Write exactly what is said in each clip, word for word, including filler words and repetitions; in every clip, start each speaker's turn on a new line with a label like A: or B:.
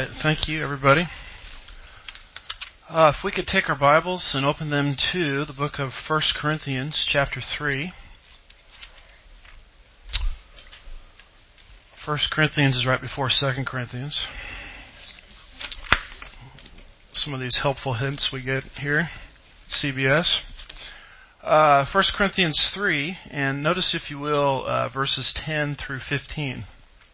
A: right, thank you, everybody. Uh, if we could take our Bibles and open them to the book of First Corinthians, chapter three. First Corinthians is right before Second Corinthians. Some of these helpful hints we get here, C B S. Uh, First Corinthians three, and notice, if you will, uh, verses ten through fifteen.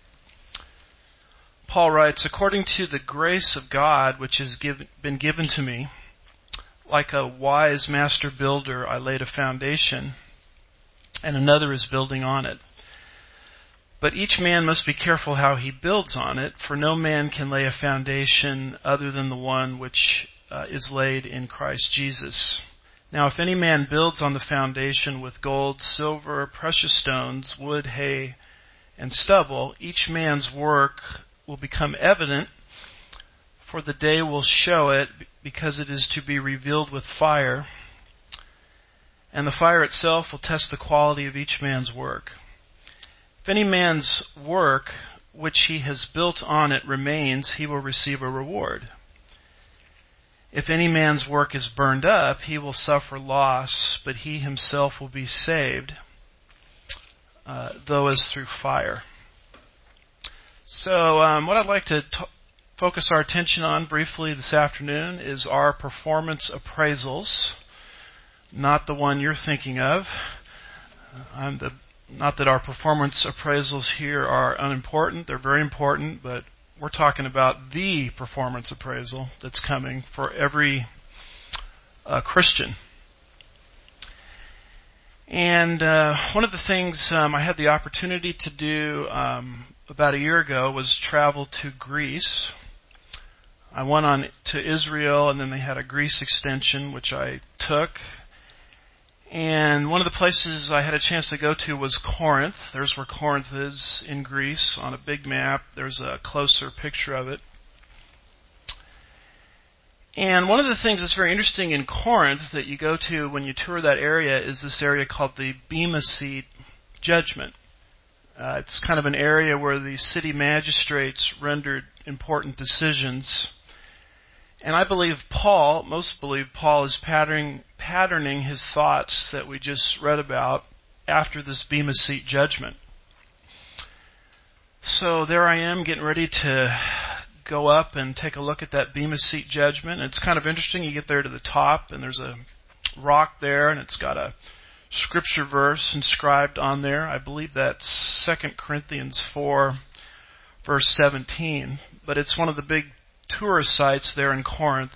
A: Paul writes, "According to the grace of God which has given, been given to me, like a wise master builder, I laid a foundation, and another is building on it. But each man must be careful how he builds on it, for no man can lay a foundation other than the one which uh, is laid in Christ Jesus. Now if any man builds on the foundation with gold, silver, precious stones, wood, hay, and stubble, each man's work will become evident, for the day will show it, because it is to be revealed with fire, and the fire itself will test the quality of each man's work. If any man's work which he has built on it remains, he will receive a reward. If any man's work is burned up, he will suffer loss, but he himself will be saved, uh, though as through fire." So um, what I'd like to t- focus our attention on briefly this afternoon is our performance appraisals, not the one you're thinking of. I'm the, not that our performance appraisals here are unimportant. They're very important, but we're talking about the performance appraisal that's coming for every uh, Christian. And uh, one of the things um, I had the opportunity to do um, about a year ago was travel to Greece. I went on to Israel, and then they had a Greece extension, which I took. And one of the places I had a chance to go to was Corinth. There's where Corinth is in Greece on a big map. There's a closer picture of it. And one of the things that's very interesting in Corinth that you go to when you tour that area is this area called the Bema Seat Judgment. Uh, it's kind of an area where the city magistrates rendered important decisions. And I believe Paul, most believe Paul is patterning, patterning his thoughts that we just read about after this Bema Seat Judgment. So there I am getting ready to go up and take a look at that Bema Seat Judgment. And it's kind of interesting. You get there to the top, and there's a rock there, and it's got a scripture verse inscribed on there. I believe that's Second Corinthians four, verse seventeen. But it's one of the big tourist sites there in Corinth.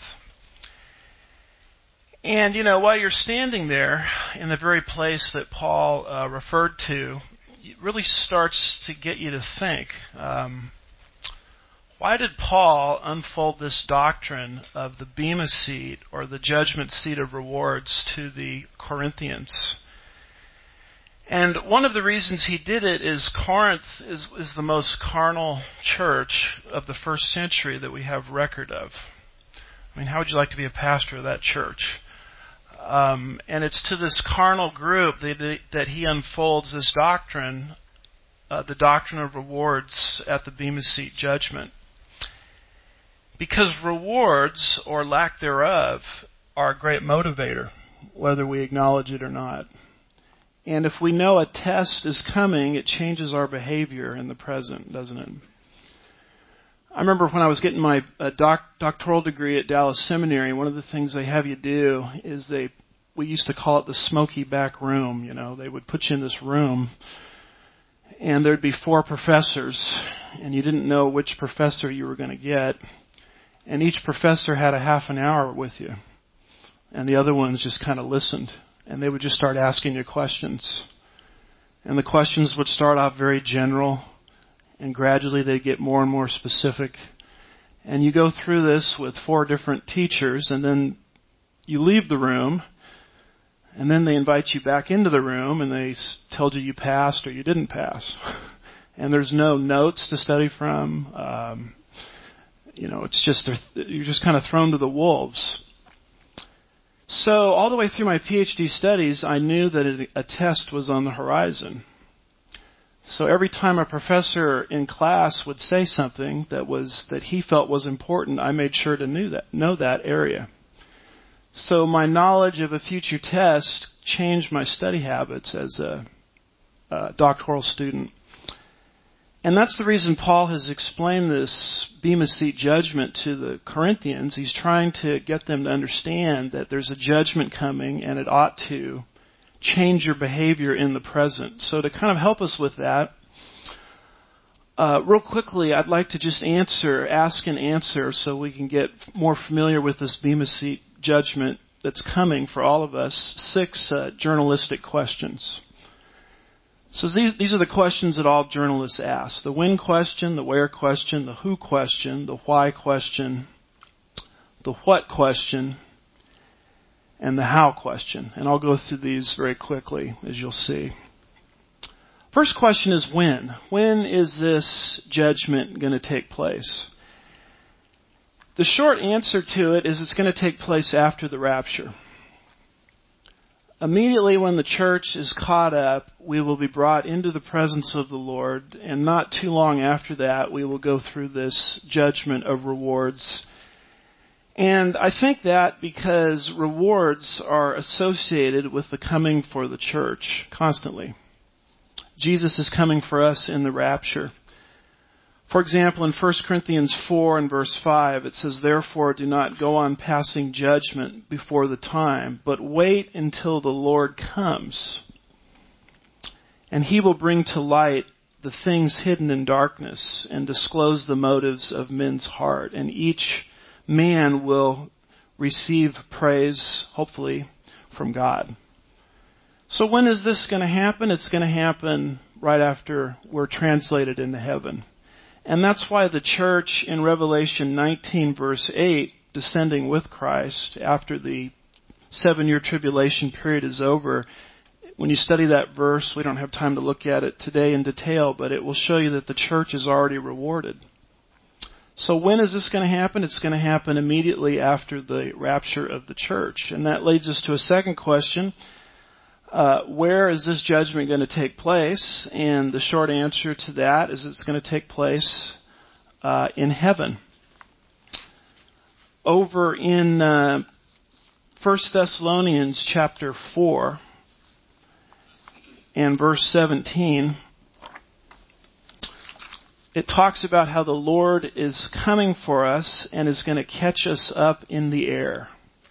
A: And, you know, while you're standing there in the very place that Paul uh, referred to, it really starts to get you to think, um, why did Paul unfold this doctrine of the Bema Seat, or the judgment seat of rewards, to the Corinthians? And one of the reasons he did it is Corinth is, is the most carnal church of the first century that we have record of. I mean, how would you like to be a pastor of that church? Um, and it's to this carnal group that, that he unfolds this doctrine, uh, the doctrine of rewards at the Bema Seat Judgment. Because rewards, or lack thereof, are a great motivator, whether we acknowledge it or not. And if we know a test is coming, it changes our behavior in the present, doesn't it? I remember when I was getting my uh, doc, doctoral degree at Dallas Seminary, one of the things they have you do is they, we used to call it the smoky back room. You know, they would put you in this room, and there'd be four professors, and you didn't know which professor you were going to get. And each professor had a half an hour with you. And the other ones just kind of listened. And they would just start asking you questions. And the questions would start off very general. And gradually they'd get more and more specific. And you go through this with four different teachers. And then you leave the room. And then they invite you back into the room. And they told you you passed or you didn't pass. And there's no notes to study from. Um... You know, it's just, you're just kind of thrown to the wolves. So all the way through my PhD studies, I knew that a test was on the horizon. So every time a professor in class would say something that was that he felt was important, I made sure to knew that, know that area. So my knowledge of a future test changed my study habits as a, a doctoral student. And that's the reason Paul has explained this Bema Seat judgment to the Corinthians. He's trying to get them to understand that there's a judgment coming and it ought to change your behavior in the present. So to kind of help us with that, uh, real quickly, I'd like to just answer, ask and answer so we can get more familiar with this Bema Seat judgment that's coming for all of us, six uh, journalistic questions. So these, these are the questions that all journalists ask. The when question, the where question, the who question, the why question, the what question, and the how question. And I'll go through these very quickly, as you'll see. First question is when. When is this judgment going to take place? The short answer to it is it's going to take place after the rapture. Immediately when the church is caught up, we will be brought into the presence of the Lord, and not too long after that, we will go through this judgment of rewards. And I think that because rewards are associated with the coming for the church constantly. Jesus is coming for us in the rapture. For example, in First Corinthians four and verse five, it says, "Therefore do not go on passing judgment before the time, but wait until the Lord comes. And he will bring to light the things hidden in darkness and disclose the motives of men's heart. And each man will receive praise, hopefully, from God." So when is this going to happen? It's going to happen right after we're translated into heaven. And that's why the church in Revelation nineteen verse eight, descending with Christ after the seven-year tribulation period is over, when you study that verse, we don't have time to look at it today in detail, but it will show you that the church is already rewarded. So when is this going to happen? It's going to happen immediately after the rapture of the church. And that leads us to a second question. Uh, where is this judgment going to take place? And the short answer to that is it's going to take place uh, in heaven. Over in uh, First Thessalonians chapter four and verse seventeen, it talks about how the Lord is coming for us and is going to catch us up in the air.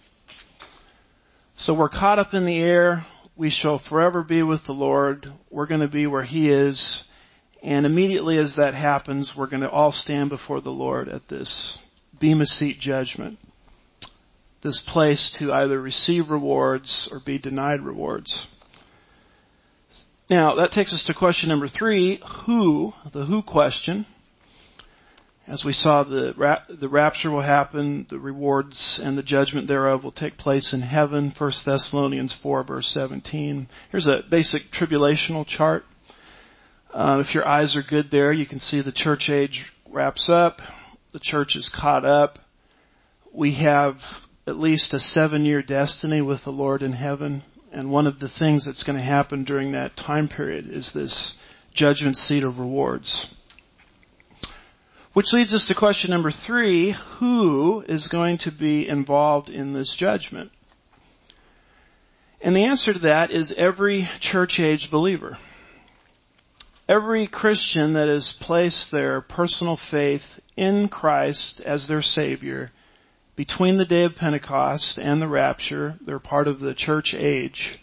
A: So we're caught up in the air. We shall forever be with the Lord. We're going to be where He is. And immediately as that happens, we're going to all stand before the Lord at this Bema Seat judgment. This place to either receive rewards or be denied rewards. Now, that takes us to question number three, who, the who question. As we saw, the rap- the rapture will happen, the rewards and the judgment thereof will take place in heaven. First Thessalonians four, verse seventeen. Here's a basic tribulational chart. Uh, if your eyes are good there, you can see the church age wraps up. The church is caught up. We have at least a seven-year destiny with the Lord in heaven. And one of the things that's going to happen during that time period is this judgment seat of rewards. Which leads us to question number three, who is going to be involved in this judgment? And the answer to that is every church-age believer. Every Christian that has placed their personal faith in Christ as their Savior between the day of Pentecost and the rapture, they're part of the church age.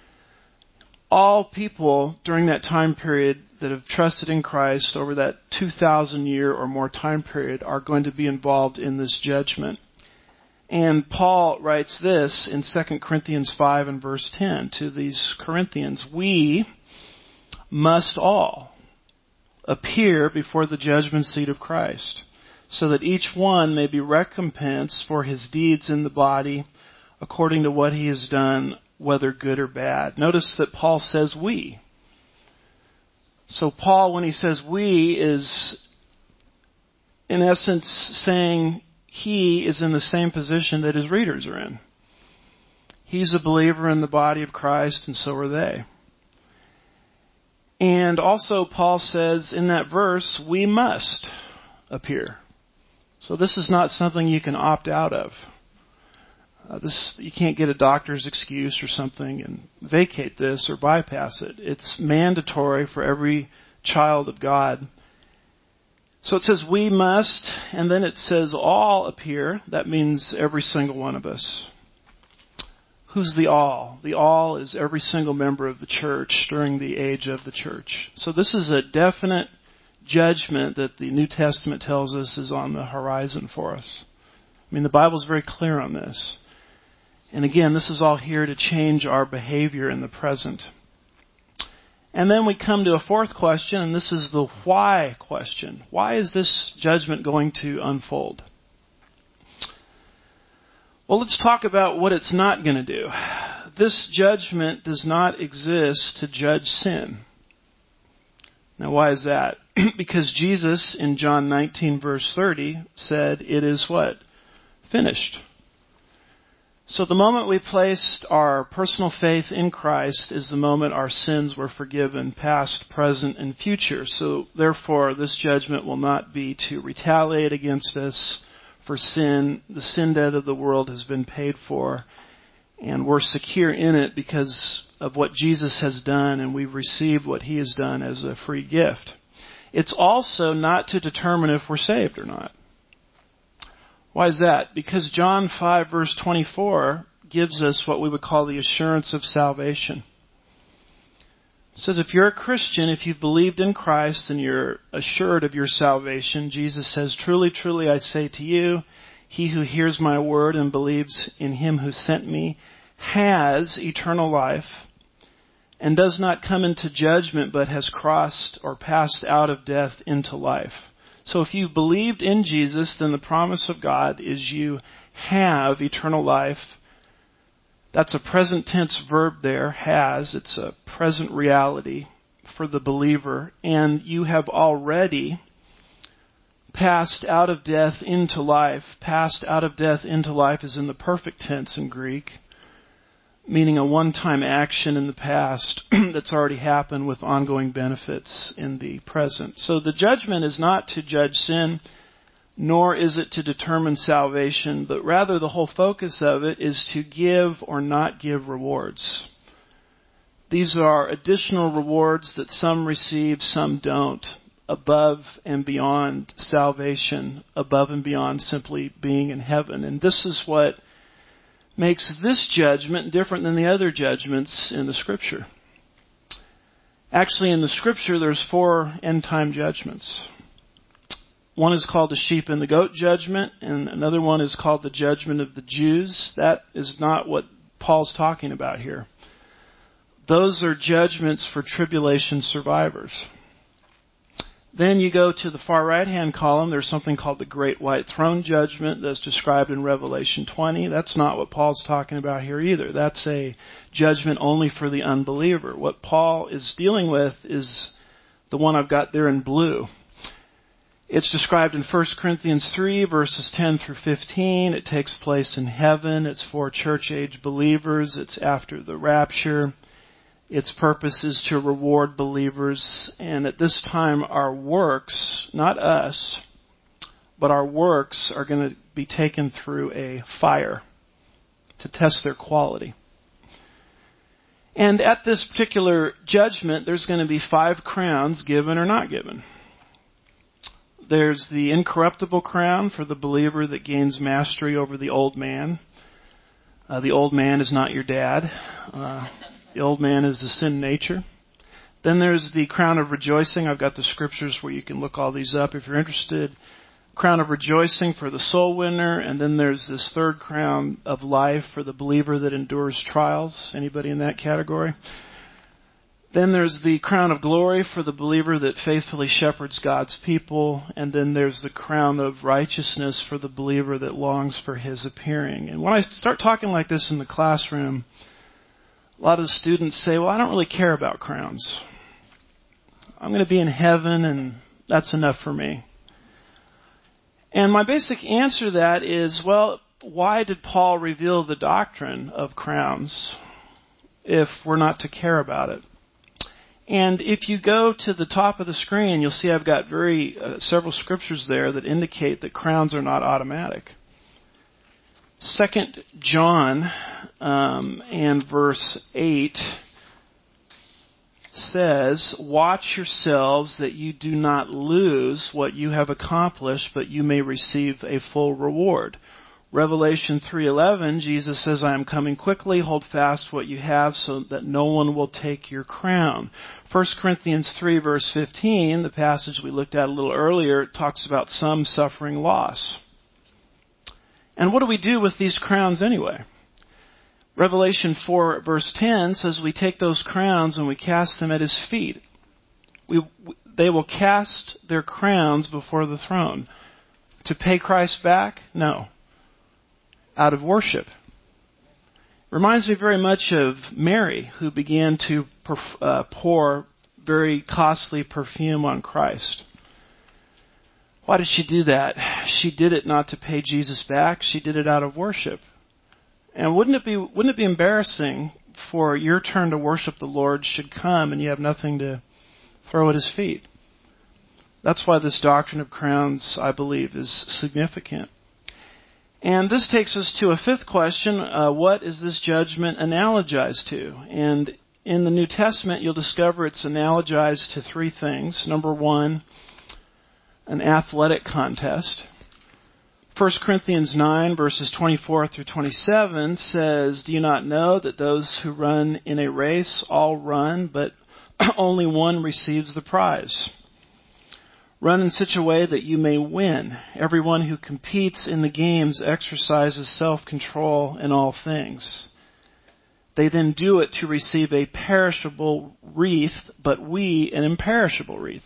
A: All people during that time period that have trusted in Christ over that two thousand year or more time period are going to be involved in this judgment. And Paul writes this in Second Corinthians five and verse ten to these Corinthians, "We must all appear before the judgment seat of Christ, so that each one may be recompensed for his deeds in the body according to what he has done, whether good or bad." Notice that Paul says we. So Paul, when he says we, is in essence saying he is in the same position that his readers are in. He's a believer in the body of Christ, and so are they. And also Paul says in that verse, we must appear. So this is not something you can opt out of. Uh, this you can't get a doctor's excuse or something and vacate this or bypass it. It's mandatory for every child of God. So it says we must, and then it says all appear. That means every single one of us. Who's the all? The all is every single member of the church during the age of the church. So this is a definite judgment that the New Testament tells us is on the horizon for us. I mean, the Bible's very clear on this. And again, this is all here to change our behavior in the present. And then we come to a fourth question, and this is the why question. Why is this judgment going to unfold? Well, let's talk about what it's not going to do. This judgment does not exist to judge sin. Now, why is that? Because Jesus, in John nineteen, verse thirty, said, it is what? Finished. So the moment we placed our personal faith in Christ is the moment our sins were forgiven, past, present, and future. So therefore, this judgment will not be to retaliate against us for sin. The sin debt of the world has been paid for, and we're secure in it because of what Jesus has done, and we've received what He has done as a free gift. It's also not to determine if we're saved or not. Why is that? Because John five, verse twenty-four gives us what we would call the assurance of salvation. It says if you're a Christian, if you've believed in Christ and you're assured of your salvation, Jesus says, truly, truly, I say to you, he who hears my word and believes in Him who sent me has eternal life and does not come into judgment, but has crossed or passed out of death into life. So if you've believed in Jesus, then the promise of God is you have eternal life. That's a present tense verb there, has. It's a present reality for the believer. And you have already passed out of death into life. Passed out of death into life is in the perfect tense in Greek, meaning a one-time action in the past that's already happened with ongoing benefits in the present. So the judgment is not to judge sin, nor is it to determine salvation, but rather the whole focus of it is to give or not give rewards. These are additional rewards that some receive, some don't, above and beyond salvation, above and beyond simply being in heaven. And this is what makes this judgment different than the other judgments in the Scripture. Actually, in the Scripture, there's four end-time judgments. One is called the sheep and the goat judgment, and another one is called the judgment of the Jews. That is not what Paul's talking about here. Those are judgments for tribulation survivors. Then you go to the far right-hand column. There's something called the Great White Throne Judgment that's described in Revelation twenty. That's not what Paul's talking about here either. That's a judgment only for the unbeliever. What Paul is dealing with is the one I've got there in blue. It's described in First Corinthians three, verses ten through fifteen. It takes place in heaven. It's for church-age believers. It's after the rapture. Its purpose is to reward believers, and at this time our works, not us, but our works are going to be taken through a fire to test their quality. And at this particular judgment, there's going to be five crowns given or not given. There's the incorruptible crown for the believer that gains mastery over the old man. Uh, the old man is not your dad. Uh, The old man is the sin nature. Then there's the crown of rejoicing. I've got the scriptures where you can look all these up if you're interested. Crown of rejoicing for the soul winner. And then there's this third crown of life for the believer that endures trials. Anybody in that category? Then there's the crown of glory for the believer that faithfully shepherds God's people. And then there's the crown of righteousness for the believer that longs for His appearing. And when I start talking like this in the classroom, a lot of the students say, well, I don't really care about crowns. I'm going to be in heaven and that's enough for me. And my basic answer to that is, well, why did Paul reveal the doctrine of crowns if we're not to care about it? And if you go to the top of the screen, you'll see I've got very uh, several scriptures there that indicate that crowns are not automatic. Second John um, and verse eight says, "Watch yourselves that you do not lose what you have accomplished, but you may receive a full reward." Revelation three eleven, Jesus says, "I am coming quickly. Hold fast what you have so that no one will take your crown." First Corinthians three verse fifteen, the passage we looked at a little earlier, talks about some suffering loss. And what do we do with these crowns anyway? Revelation four verse ten says we take those crowns and we cast them at His feet. We, they will cast their crowns before the throne. To pay Christ back? No. Out of worship. Reminds me very much of Mary, who began to perf- uh, pour very costly perfume on Christ. Why did she do that? She did it not to pay Jesus back. She did it out of worship. And wouldn't it be wouldn't it be embarrassing for your turn to worship the Lord should come and you have nothing to throw at His feet? That's why this doctrine of crowns, I believe, is significant. And this takes us to a fifth question. Uh, what is this judgment analogized to? And in the New Testament, you'll discover it's analogized to three things. Number one, an athletic contest. First Corinthians nine, verses twenty-four through twenty-seven says, "Do you not know that those who run in a race all run, but only one receives the prize? Run in such a way that you may win. Everyone who competes in the games exercises self-control in all things. They then do it to receive a perishable wreath, but we an imperishable wreath."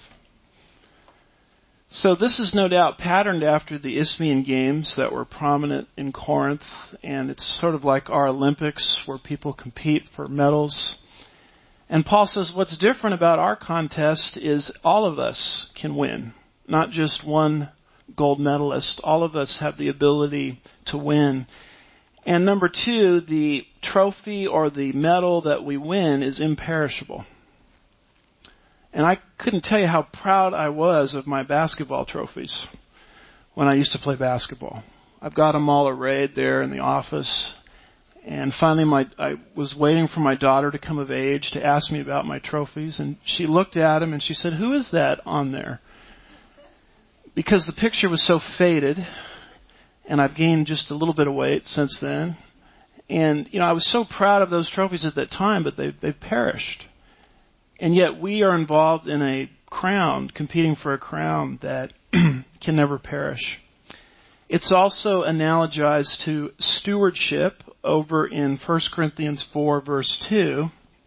A: So this is no doubt patterned after the Isthmian Games that were prominent in Corinth, and it's sort of like our Olympics where people compete for medals. And Paul says what's different about our contest is all of us can win, not just one gold medalist. All of us have the ability to win. And number two, the trophy or the medal that we win is imperishable. And I couldn't tell you how proud I was of my basketball trophies when I used to play basketball. I've got them all arrayed there in the office. And finally, my I was waiting for my daughter to come of age to ask me about my trophies. And she looked at them and she said, "Who is that on there?" Because the picture was so faded, and I've gained just a little bit of weight since then. And, you know, I was so proud of those trophies at that time, but they they perished. And yet we are involved in a crown, competing for a crown that can never perish. It's also analogized to stewardship over in First Corinthians four, verse two.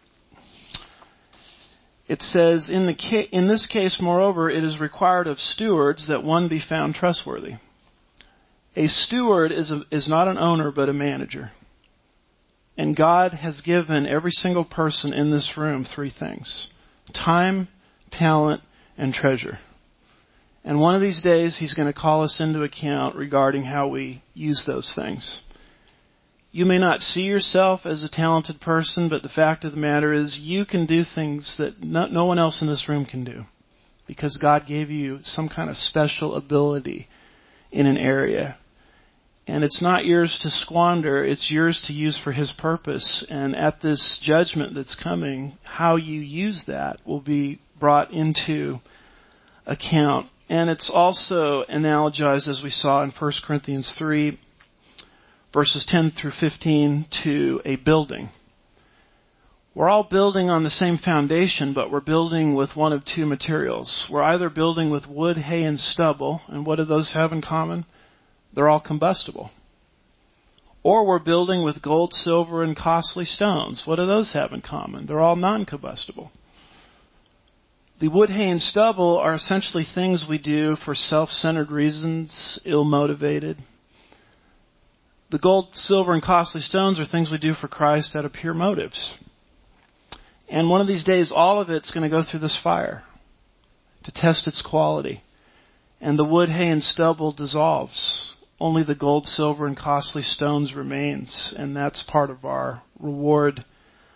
A: It says, in, the ca- in this case, moreover, it is required of stewards that one be found trustworthy. A steward is, a, is not an owner, but a manager. And God has given every single person in this room three things: time, talent, and treasure. And one of these days, He's going to call us into account regarding how we use those things. You may not see yourself as a talented person, but the fact of the matter is you can do things that no, no one else in this room can do, because God gave you some kind of special ability in an area. And it's not yours to squander, it's yours to use for His purpose. And at this judgment that's coming, how you use that will be brought into account. And it's also analogized, as we saw in First Corinthians three, verses ten through fifteen, to a building. We're all building on the same foundation, but we're building with one of two materials. We're either building with wood, hay, and stubble, and what do those have in common? They're all combustible. Or we're building with gold, silver, and costly stones. What do those have in common? They're all non-combustible. The wood, hay, and stubble are essentially things we do for self-centered reasons, ill-motivated. The gold, silver, and costly stones are things we do for Christ out of pure motives. And one of these days, all of it's going to go through this fire to test its quality. And the wood, hay, and stubble dissolves. Only the gold, silver, and costly stones remains, and that's part of our reward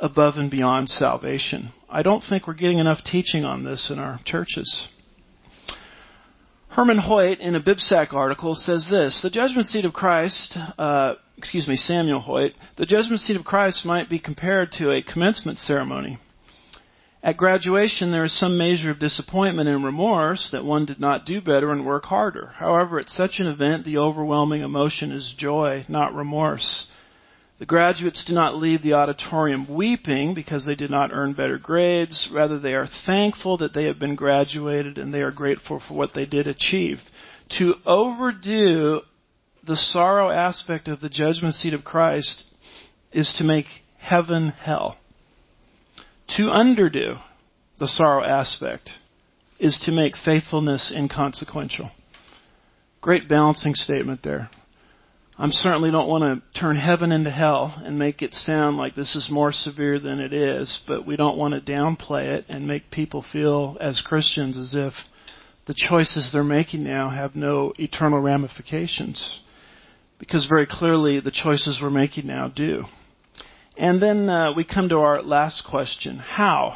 A: above and beyond salvation. I don't think we're getting enough teaching on this in our churches. Herman Hoyt, in a BibSac article, says this: the judgment seat of Christ, uh, excuse me, Samuel Hoyt, the judgment seat of Christ might be compared to a commencement ceremony. At graduation, there is some measure of disappointment and remorse that one did not do better and work harder. However, at such an event, the overwhelming emotion is joy, not remorse. The graduates do not leave the auditorium weeping because they did not earn better grades. Rather, they are thankful that they have been graduated and they are grateful for what they did achieve. To overdo the sorrow aspect of the judgment seat of Christ is to make heaven hell. To underdo the sorrow aspect is to make faithfulness inconsequential. Great balancing statement there. I certainly don't want to turn heaven into hell and make it sound like this is more severe than it is, but we don't want to downplay it and make people feel as Christians as if the choices they're making now have no eternal ramifications. Because very clearly the choices we're making now do. And then uh, we come to our last question. How?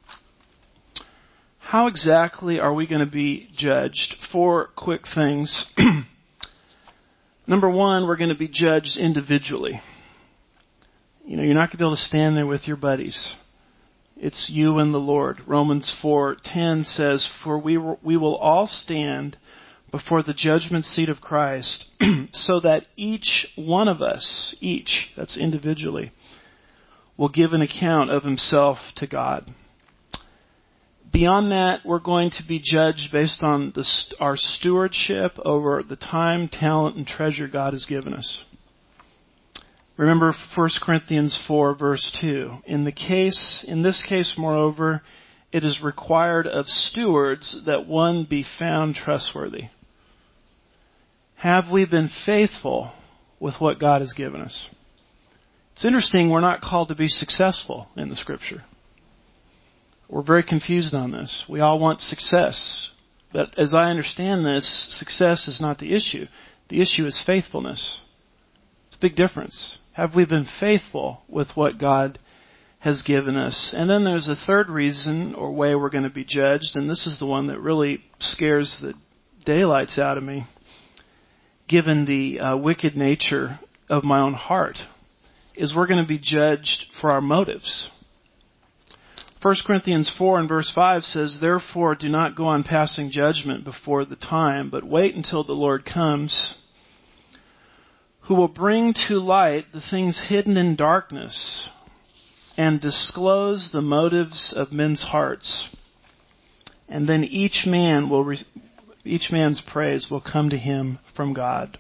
A: How exactly are we going to be judged? Four quick things. Number one, we're going to be judged individually. You know, you're not going to be able to stand there with your buddies. It's you and the Lord. Romans four ten says, "For we we will all stand before the judgment seat of Christ, so that each one of us, each, that's individually, will give an account of himself to God." Beyond that, we're going to be judged based on the, our stewardship over the time, talent, and treasure God has given us. Remember First Corinthians four, verse two. In the case, in this case, moreover, it is required of stewards that one be found trustworthy. Have we been faithful with what God has given us? It's interesting, we're not called to be successful in the Scripture. We're very confused on this. We all want success. But as I understand this, success is not the issue. The issue is faithfulness. It's a big difference. Have we been faithful with what God has given us? And then there's a third reason or way we're going to be judged, and this is the one that really scares the daylights out of me, given the uh, wicked nature of my own heart, is we're going to be judged for our motives. First Corinthians four and verse five says, "Therefore do not go on passing judgment before the time, but wait until the Lord comes, who will bring to light the things hidden in darkness and disclose the motives of men's hearts. And then each man will re- each man's praise will come to him from God."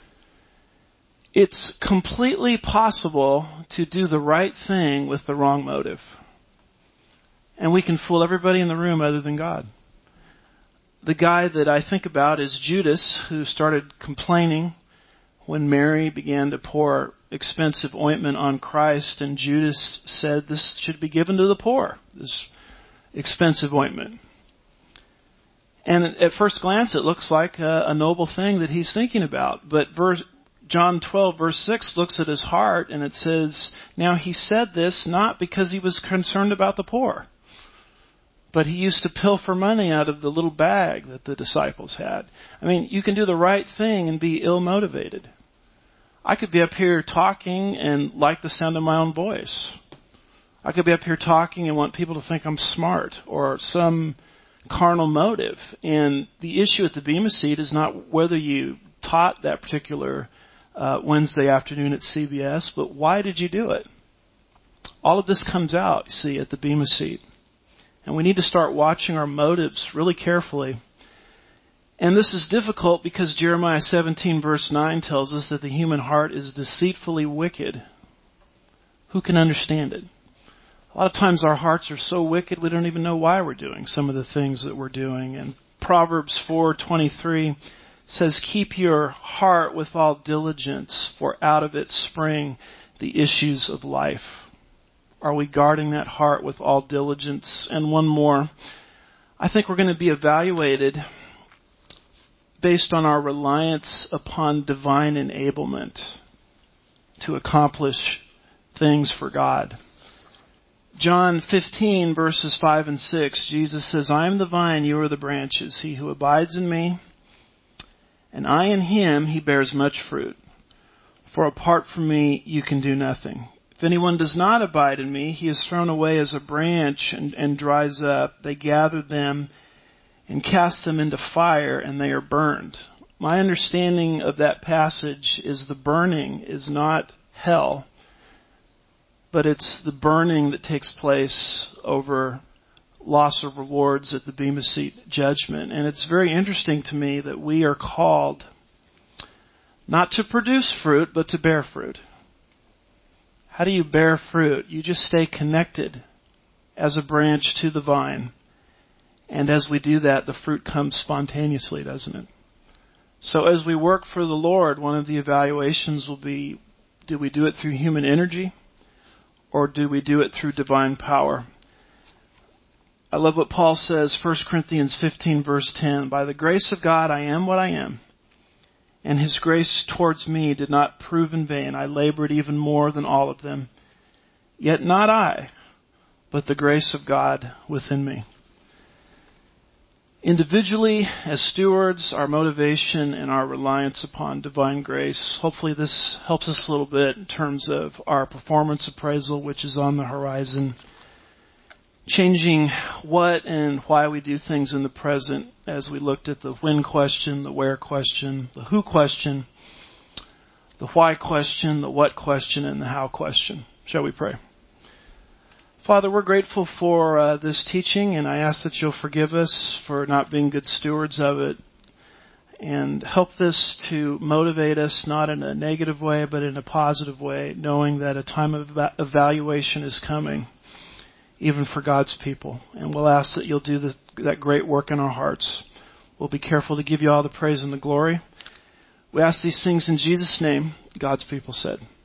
A: It's completely possible to do the right thing with the wrong motive. And we can fool everybody in the room other than God. The guy that I think about is Judas, who started complaining when Mary began to pour expensive ointment on Christ, and Judas said this should be given to the poor, this expensive ointment. And at first glance, it looks like a, a noble thing that he's thinking about. But verse, John twelve, verse six looks at his heart, and it says, "Now he said this not because he was concerned about the poor, but he used to pilfer money out of the little bag that the disciples had." I mean, you can do the right thing and be ill-motivated. I could be up here talking and like the sound of my own voice. I could be up here talking and want people to think I'm smart or some carnal motive. And the issue at the Bema seat is not whether you taught that particular uh, Wednesday afternoon at C B S, but why did you do it? All of this comes out, you see, at the Bema seat. And we need to start watching our motives really carefully. And this is difficult because Jeremiah seventeen verse nine tells us that the human heart is deceitfully wicked. Who can understand it? A lot of times our hearts are so wicked we don't even know why we're doing some of the things that we're doing. And Proverbs four twenty-three says, "Keep your heart with all diligence, for out of it spring the issues of life." Are we guarding that heart with all diligence? And one more. I think we're going to be evaluated based on our reliance upon divine enablement to accomplish things for God. John fifteen, verses five and six, Jesus says, I am the vine, you are the branches. He who abides in me, and I in him, he bears much fruit. For apart from me, you can do nothing. If anyone does not abide in me, he is thrown away as a branch and, and dries up. They gather them and cast them into fire, and they are burned. My understanding of that passage is the burning is not hell, but it's the burning that takes place over loss of rewards at the Bema Seat judgment. And it's very interesting to me that we are called not to produce fruit, but to bear fruit. How do you bear fruit? You just stay connected as a branch to the vine. And as we do that, the fruit comes spontaneously, doesn't it? So as we work for the Lord, one of the evaluations will be, do we do it through human energy? Or do we do it through divine power? I love what Paul says, First Corinthians fifteen, verse ten. By the grace of God, I am what I am. And his grace towards me did not prove in vain. I labored even more than all of them. Yet not I, but the grace of God within me. Individually, as stewards, our motivation and our reliance upon divine grace. Hopefully this helps us a little bit in terms of our performance appraisal, which is on the horizon. Changing what and why we do things in the present as we looked at the when question, the where question, the who question, the why question, the what question, and the how question. Shall we pray? Father, we're grateful for uh, this teaching, and I ask that you'll forgive us for not being good stewards of it, and help this to motivate us not in a negative way, but in a positive way, knowing that a time of evaluation is coming, even for God's people. And we'll ask that you'll do the, that great work in our hearts. We'll be careful to give you all the praise and the glory. We ask these things in Jesus' name, God's people said.